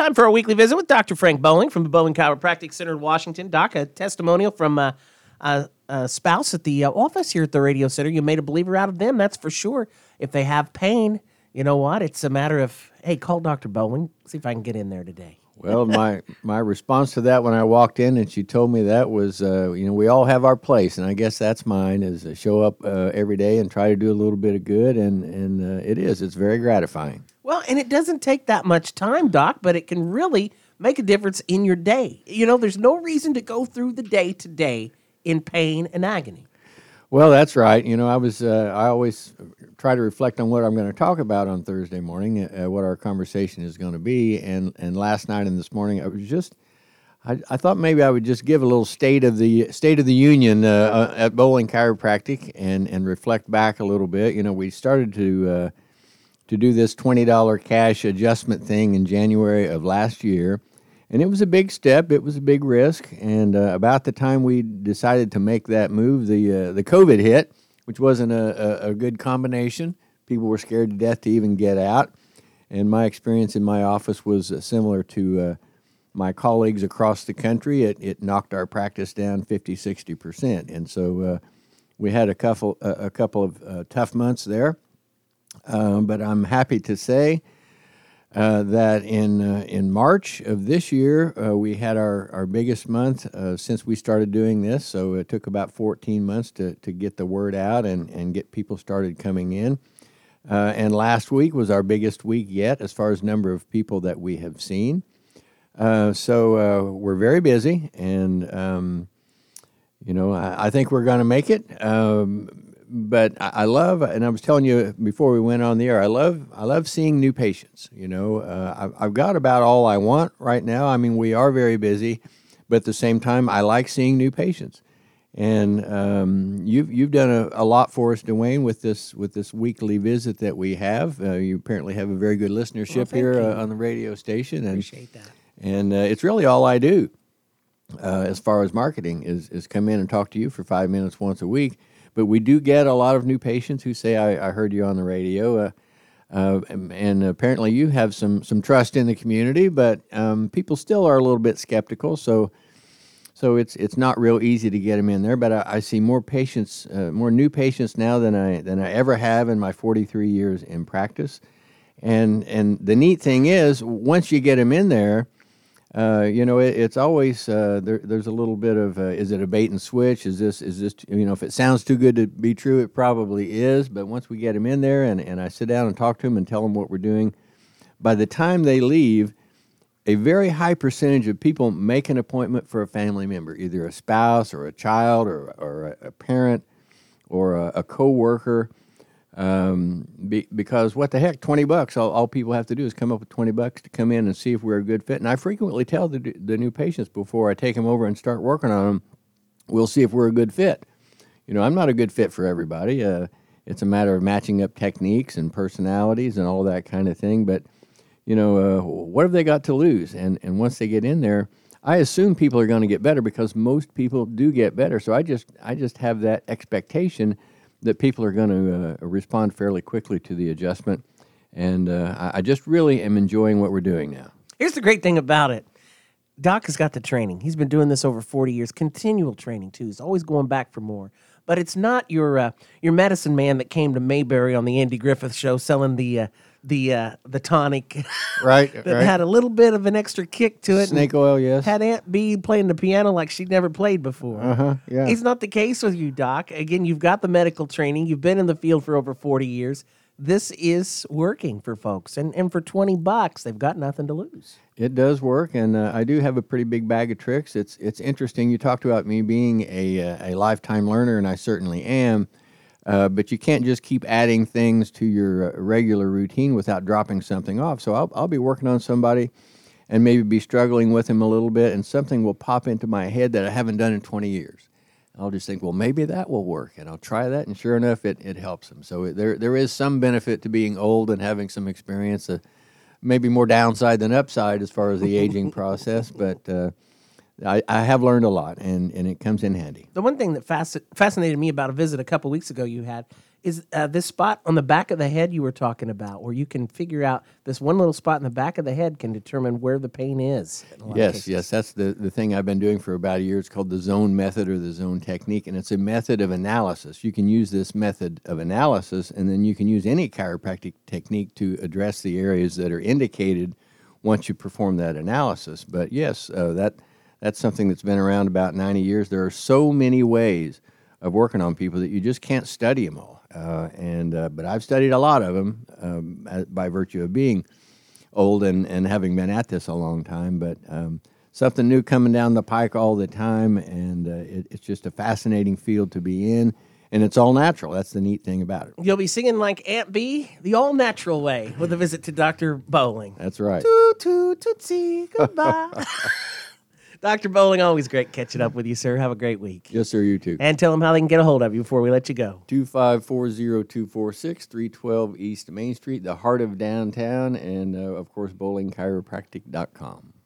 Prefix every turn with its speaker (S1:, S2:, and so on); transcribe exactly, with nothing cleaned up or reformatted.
S1: Time for our weekly visit with Doctor Frank Bowling from the Bowling Chiropractic Center in Washington. Doc, a testimonial from uh, a, a spouse at the uh, office here at the radio center. You made a believer out of them, that's for sure. If they have pain, you know what? It's a matter of, hey, call Doctor Bowling. See if I can get in there today.
S2: Well, my my response to that when I walked in and she told me that was, uh, you know, we all have our place, and I guess that's mine, is to show up uh, every day and try to do a little bit of good, and, and uh, it is. It's very gratifying.
S1: Well, and it doesn't take that much time, Doc, but it can really make a difference in your day. You know, there's no reason to go through the day to day in pain and agony.
S2: Well, that's right. You know, I was uh, I always try to reflect on what I'm going to talk about on Thursday morning, uh, what our conversation is going to be. And, and last night and this morning, I was just I, I thought maybe I would just give a little state of the state of the union uh, at Bowling Chiropractic and, and reflect back a little bit. You know, we started to uh, to do this twenty dollars cash adjustment thing in January of last year. And it was a big step. It was a big risk. And uh, about the time we decided to make that move, the uh, the COVID hit, which wasn't a, a, a good combination. People were scared to death to even get out. And my experience in my office was uh, similar to uh, my colleagues across the country. It, it knocked our practice down fifty, sixty percent. And so uh, we had a couple, uh, a couple of uh, tough months there. Um, but I'm happy to say Uh, that in uh, in March of this year, uh, we had our, our biggest month uh, since we started doing this. So it took about fourteen months to, to get the word out and, and get people started coming in. Uh, and last week was our biggest week yet as far as number of people that we have seen. Uh, so uh, we're very busy, and um, you know I, I think we're going to make it. Um, But I love, and I was telling you before we went on the air, I love I love seeing new patients. You know, uh, I've, I've got about all I want right now. I mean, we are very busy, but at the same time, I like seeing new patients. And um, you've you've done a, a lot for us, Dwayne, with this with this weekly visit that we have. Uh, you apparently have a very good listenership
S1: well,
S2: here uh, on the radio station. And,
S1: Appreciate that.
S2: And uh, it's really all I do uh, as far as marketing is is come in and talk to you for five minutes once a week. But we do get a lot of new patients who say, I, I heard you on the radio, uh, uh, and, and apparently you have some some trust in the community, but um, people still are a little bit skeptical, so so it's it's not real easy to get them in there. But I, I see more patients, uh, more new patients now than I than I ever have in my forty-three years in practice. And and the neat thing is, once you get them in there, Uh, you know, it, it's always uh, there, there's a little bit of uh, is it a bait and switch? Is this is this you know if it sounds too good to be true, it probably is. But once we get them in there and, and I sit down and talk to them and tell them what we're doing, by the time they leave, a very high percentage of people make an appointment for a family member, either a spouse or a child or or a, a parent or a, a coworker. Um, be, because what the heck, twenty bucks, all, all people have to do is come up with twenty bucks to come in and see if we're a good fit. And I frequently tell the, the new patients before I take them over and start working on them, we'll see if we're a good fit. You know, I'm not a good fit for everybody. Uh, it's a matter of matching up techniques and personalities and all that kind of thing. But, you know, uh, what have they got to lose? And, and once they get in there, I assume people are going to get better because most people do get better. So I just, I just have that expectation that people are going to uh, respond fairly quickly to the adjustment. And uh, I, I just really am enjoying what we're doing now.
S1: Here's the great thing about it. Doc has got the training. He's been doing this over forty years, continual training, too. He's always going back for more. But it's not your uh, your medicine man that came to Mayberry on the Andy Griffith Show selling the uh, the uh, the tonic.
S2: Right,
S1: that
S2: right.
S1: had a little bit of an extra kick to it.
S2: Snake oil, yes.
S1: Had Aunt B playing the piano like she'd never played before.
S2: Uh-huh, yeah.
S1: It's not the case with you, Doc. Again, you've got the medical training. You've been in the field for over forty years. This is working for folks. And and for twenty bucks, they've got nothing to lose.
S2: It does work, and uh, I do have a pretty big bag of tricks. It's it's interesting. You talked about me being a, uh, a lifetime learner, and I certainly am. Uh, but you can't just keep adding things to your uh, regular routine without dropping something off. So I'll, I'll be working on somebody and maybe be struggling with them a little bit, and something will pop into my head that I haven't done in twenty years. I'll just think, well, maybe that will work, and I'll try that, and sure enough, it, it helps them. So it, there there is some benefit to being old and having some experience, uh, maybe more downside than upside as far as the aging process, but uh, I, I have learned a lot, and, and it comes in handy.
S1: The one thing that fasc- fascinated me about a visit a couple weeks ago you had Is uh, this spot on the back of the head you were talking about, where you can figure out this one little spot in the back of the head can determine where the pain is? in a lot of
S2: Yes,
S1: cases.
S2: yes, that's the, the thing I've been doing for about a year. It's called the zone method or the zone technique, and it's a method of analysis. You can use this method of analysis, and then you can use any chiropractic technique to address the areas that are indicated once you perform that analysis. But yes, uh, that that's something that's been around about ninety years. There are so many ways of working on people that you just can't study them all. Uh, and uh, but I've studied a lot of them um, by virtue of being old and, and having been at this a long time. But um, something new coming down the pike all the time, and uh, it, it's just a fascinating field to be in. And it's all natural. That's the neat thing about it.
S1: You'll be singing like Aunt Bee, the all natural way, with a visit to Doctor Bowling.
S2: That's right.
S1: Toot, toot, tootsie, goodbye. Doctor Bowling, always great catching up with you, sir. Have a great week.
S2: Yes, sir, you too.
S1: And tell them how they can get a hold of you before we let you go.
S2: two five four zero two four six, three twelve East Main Street, the heart of downtown, and, uh, of course, bowling chiropractic dot com.